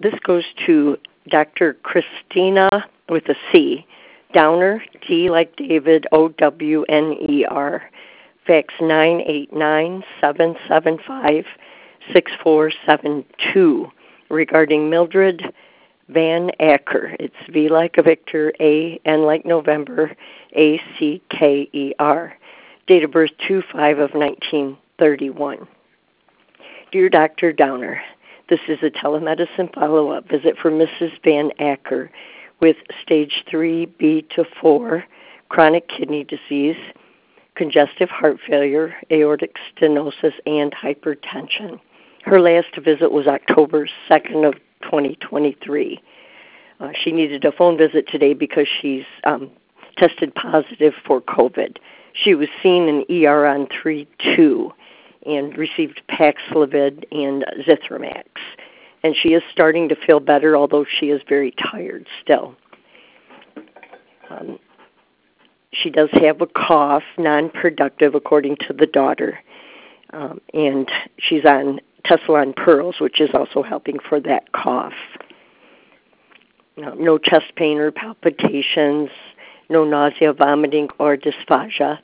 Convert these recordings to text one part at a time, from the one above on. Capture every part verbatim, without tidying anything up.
this goes to Doctor Christina with a C, Downer, D like David, O W N E R, fax nine eight nine, seven seven five, six four seven two, regarding Mildred Van Acker. It's V like Victor, A, N like November, A C K E R. Date of birth two five of nineteen thirty-one. Dear Doctor Downer, this is a telemedicine follow-up visit for Missus Van Acker with stage three B to four, chronic kidney disease, congestive heart failure, aortic stenosis, and hypertension. Her last visit was October second of twenty twenty-three. Uh, she needed a phone visit today because she's um, tested positive for COVID. She was seen in E R on three two and received Paxlovid and Zithromax. And she is starting to feel better, although she is very tired still. Um, she does have a cough, non-productive, according to the daughter. Um, and she's on Tessalon Pearls, which is also helping for that cough. No, no chest pain or palpitations, no nausea, vomiting, or dysphagia,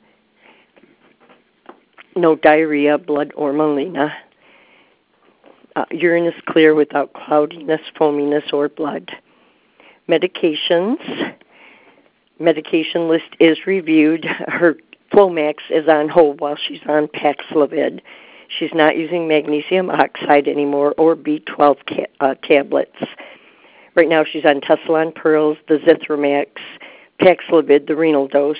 no diarrhea, blood, or melena. Uh, urine is clear without cloudiness, foaminess, or blood. Medications. Medication list is reviewed. Her Flomax is on hold while she's on Paxlovid. She's not using magnesium oxide anymore or B twelve ca- uh, tablets. Right now she's on Tessalon Pearls, the Zithromax, Paxlovid, the renal dose,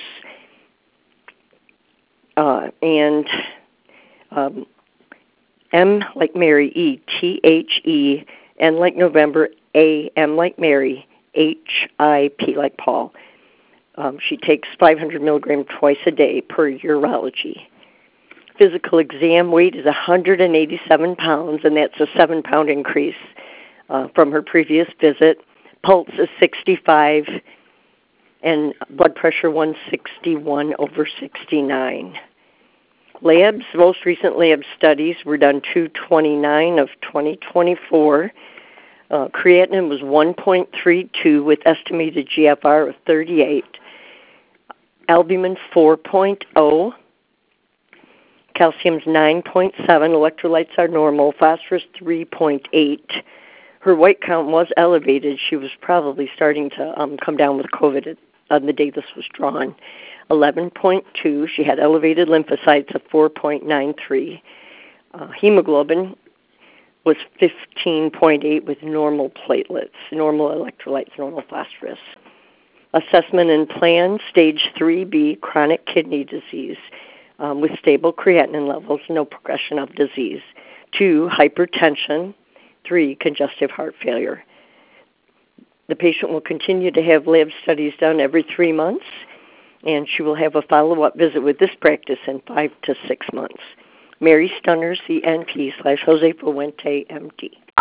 uh, and um, M like Mary, E, T H E, N like November, A, M like Mary, H I P like Paul. Um, she takes five hundred milligrams twice a day per urology. Physical exam weight is one hundred eighty-seven pounds, and that's a seven-pound increase uh, from her previous visit. Pulse is sixty-five, and blood pressure one sixty-one over sixty-nine. Labs, most recent lab studies were done two twenty-nine of twenty twenty-four. Uh, creatinine was one point three two with estimated G F R of thirty-eight. Albumin four point oh. Calcium's nine point seven. Electrolytes are normal. Phosphorus three point eight. Her white count was elevated. She was probably starting to um, come down with COVID on the day this was drawn. eleven point two. She had elevated lymphocytes of four point nine three. Uh, hemoglobin was fifteen point eight with normal platelets, normal electrolytes, normal phosphorus. Assessment and plan, stage three B, chronic kidney disease um, with stable creatinine levels, no progression of disease. Two, hypertension. Three, congestive heart failure. The patient will continue to have lab studies done every three months, and she will have a follow-up visit with this practice in five to six months. Mary Stunner, C N P slash Jose Fuente, M D.